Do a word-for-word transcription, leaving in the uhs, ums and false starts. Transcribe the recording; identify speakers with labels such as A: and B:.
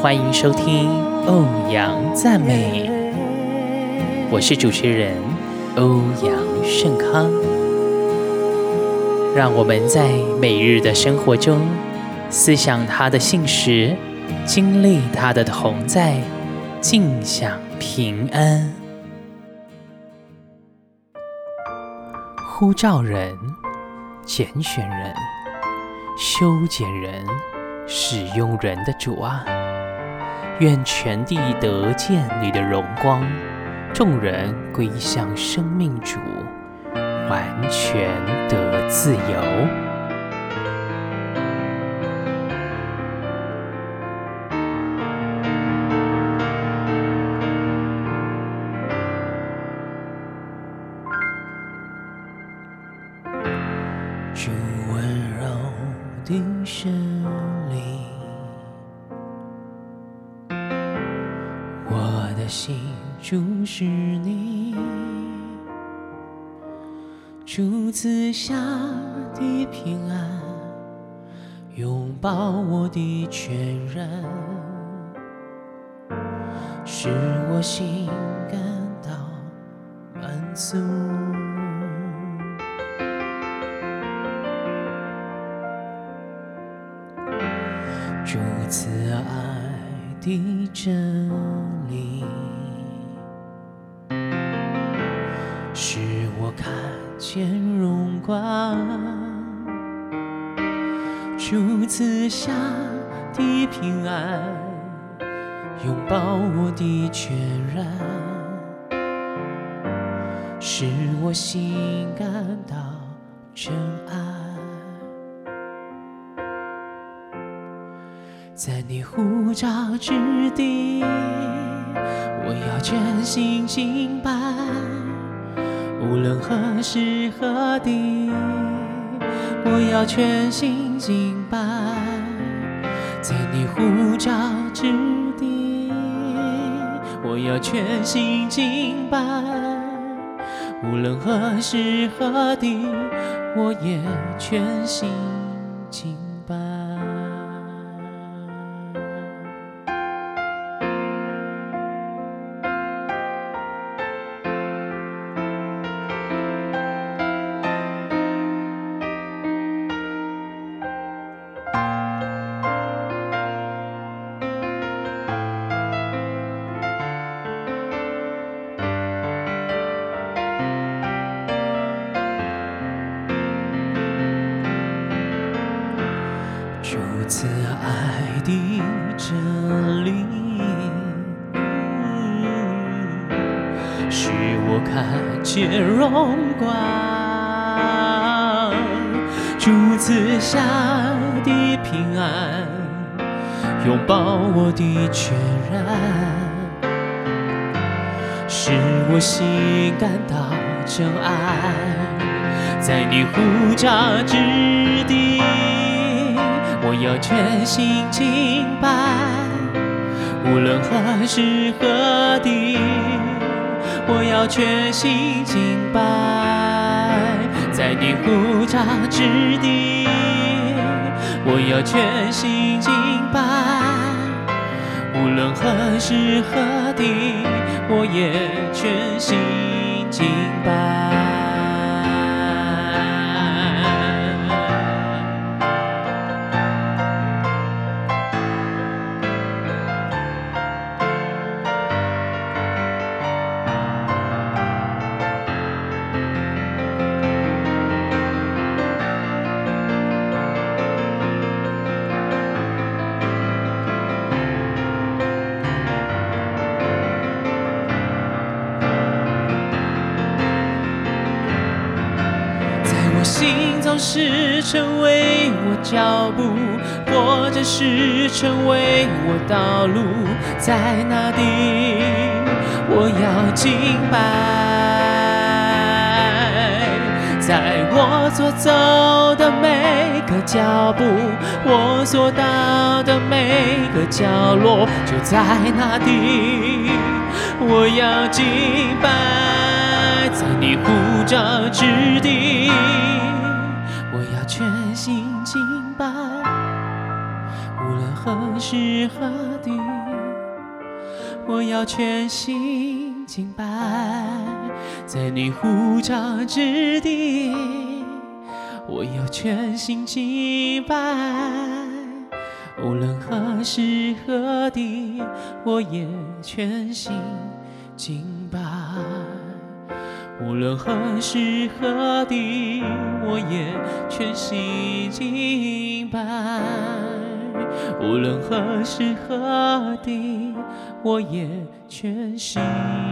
A: 欢迎收听欧阳赞美，我是主持人欧阳盛康。让我们在每日的生活中思想他的信实，经历他的同在，尽享平安。呼召人、拣选人、修剪人、使用人的主啊，愿全地得见你的荣光，众人归向生命主，完全得自由。主温柔的神灵，我的心注视你，主赐下的平安，拥抱我的全然，使我心感到满足。主赐爱的真理，使我看见荣光。主赐下的平安，拥抱我的全然，使我心感到真爱。在你呼召之地，我要全心敬拜，无论何时何地，我要全心敬拜。在你呼召之地，我要全心敬拜，无论何时何地，我也全心敬拜。主赐爱的真理，使我看见荣光。主赐下的平安，拥抱我的全然，使我心感到真爱。在你呼召之地，我要全心敬拜，无论何时何地，我要全心敬拜。在你呼召之地，我要全心敬拜，无论何时何地，我也全心敬拜。心总是成为我脚步，或者是成为我道路，在哪里我要敬拜。在我所走的每个脚步，我所到的每个角落，就在那里我要敬拜。在你呼召之地，我要全心敬拜，无论何时何地，我要全心敬拜，在你呼召之地，我要全心敬拜。无论何时何地，我也全心敬拜。无论何时何地，我也全心敬拜。无论何时何地，我也全心